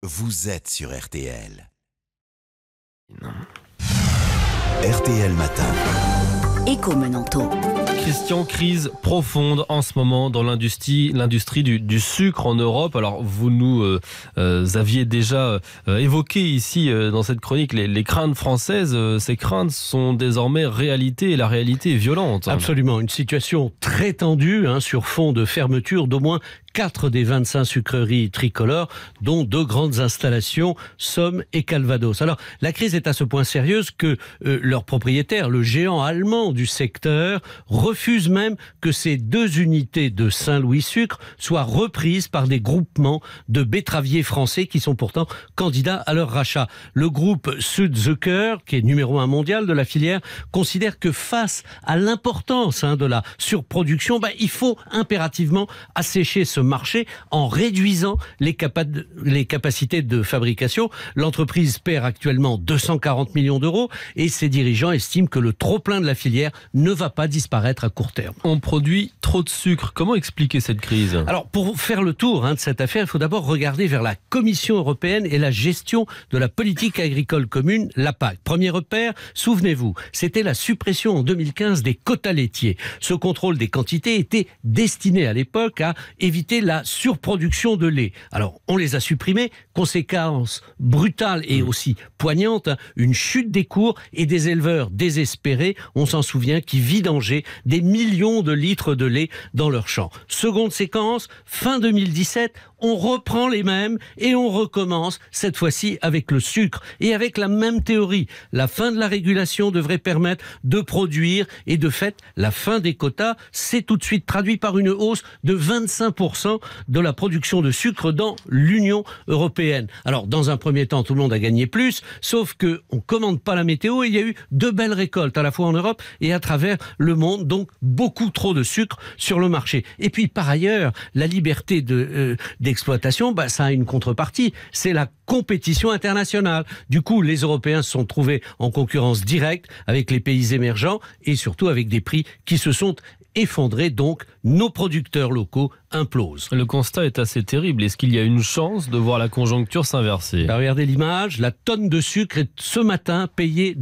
Vous êtes sur RTL. RTL Matin. Éco-Menanto. Christian, crise profonde en ce moment dans l'industrie du sucre en Europe. Alors vous nous aviez déjà évoqué ici dans cette chronique les craintes françaises. Ces craintes sont désormais réalité et la réalité est violente. Absolument, une situation très tendue sur fond de fermeture d'au moins 4 des 25 sucreries tricolores, dont 2 grandes installations, Somme et Calvados. Alors, la crise est à ce point sérieuse que leur propriétaire, le géant allemand du secteur, refuse même que ces 2 unités de Saint-Louis Sucre soient reprises par des groupements de betteraviers français qui sont pourtant candidats à leur rachat. Le groupe Südzucker, qui est numéro 1 mondial de la filière, considère que face à l'importance de la surproduction, il faut impérativement assécher ce marché en réduisant les capacités de fabrication. L'entreprise perd actuellement 240 millions d'euros et ses dirigeants estiment que le trop-plein de la filière ne va pas disparaître à court terme. On produit trop de sucre. Comment expliquer cette crise ? Alors, pour faire le tour de cette affaire, il faut d'abord regarder vers la Commission européenne et la gestion de la politique agricole commune, la PAC. Premier repère, souvenez-vous, c'était la suppression en 2015 des quotas laitiers. Ce contrôle des quantités était destiné à l'époque à éviter la surproduction de lait. Alors, on les a supprimés. Conséquence brutale et aussi poignante, une chute des cours et des éleveurs désespérés, on s'en souvient, qui vidangeaient des millions de litres de lait dans leurs champs. Seconde séquence, fin 2017, on reprend les mêmes et on recommence, cette fois-ci avec le sucre et avec la même théorie. La fin de la régulation devrait permettre de produire et de fait, la fin des quotas s'est tout de suite traduit par une hausse de 25% de la production de sucre dans l'Union européenne. Alors, dans un premier temps, tout le monde a gagné plus, sauf qu'on ne commande pas la météo et il y a eu de belles récoltes à la fois en Europe et à travers le monde, donc beaucoup trop de sucre sur le marché. Et puis, par ailleurs, la liberté d'exploitation, ça a une contrepartie, c'est la compétition internationale. Du coup, les Européens se sont trouvés en concurrence directe avec les pays émergents et surtout avec des prix qui se sont effondrés, donc nos producteurs locaux implosent. Le constat est assez terrible. Est-ce qu'il y a une chance de voir la conjoncture s'inverser ? Regardez l'image, la tonne de sucre est ce matin payée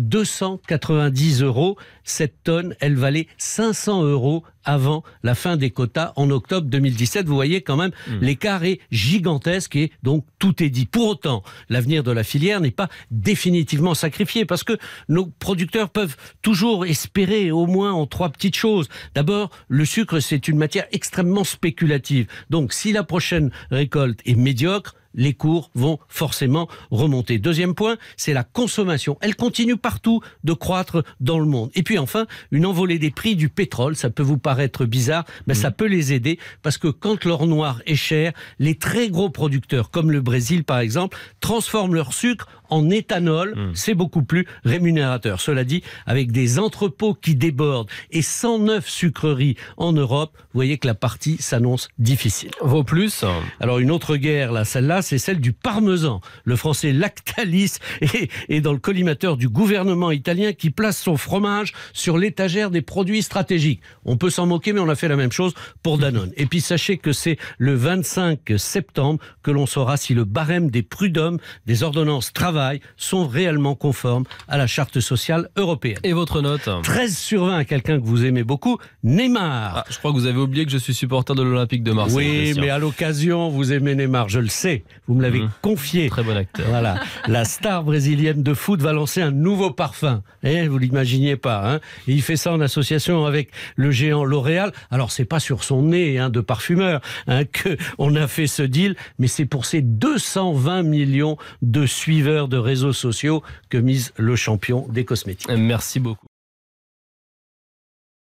290 €. Cette tonne, elle valait 500 € avant la fin des quotas en octobre 2017. Vous voyez quand même, l'écart est gigantesque et donc tout est dit. Pour autant, l'avenir de la filière n'est pas définitivement sacrifié parce que nos producteurs peuvent toujours espérer au moins en 3 petites choses. D'abord, le sucre, c'est une matière extrêmement spéculative. Donc, si la prochaine récolte est médiocre, les cours vont forcément remonter. Deuxième point, c'est la consommation. Elle continue partout de croître dans le monde. Et puis enfin, une envolée des prix du pétrole. Ça peut vous paraître bizarre, mais ça peut les aider parce que quand l'or noir est cher, les très gros producteurs, comme le Brésil par exemple, transforment leur sucre en éthanol. C'est beaucoup plus rémunérateur. Cela dit, avec des entrepôts qui débordent et 109 sucreries en Europe, vous voyez que la partie s'annonce difficile. Vaut plus ? Alors une autre guerre, celle-là, c'est celle du parmesan. Le français Lactalis est dans le collimateur du gouvernement italien qui place son fromage sur l'étagère des produits stratégiques. On peut s'en moquer, mais on a fait la même chose pour Danone. Et puis sachez que c'est le 25 septembre que l'on saura si le barème des prud'hommes des ordonnances travail sont réellement conformes à la charte sociale européenne. Et votre note ? 13 sur 20 à quelqu'un que vous aimez beaucoup, Neymar. Je crois que vous avez oublié que je suis supporter de l'Olympique de Marseille. Oui, Christian. mais à l'occasion, vous aimez Neymar, je le sais. Vous me l'avez confié. Très bon acteur. Voilà. La star brésilienne de foot va lancer un nouveau parfum. Vous l'imaginiez pas. Et il fait ça en association avec le géant L'Oréal. Alors, c'est pas sur son nez de parfumeur que on a fait ce deal, mais c'est pour ses 220 millions de suiveurs de réseaux sociaux que mise le champion des cosmétiques. Merci beaucoup.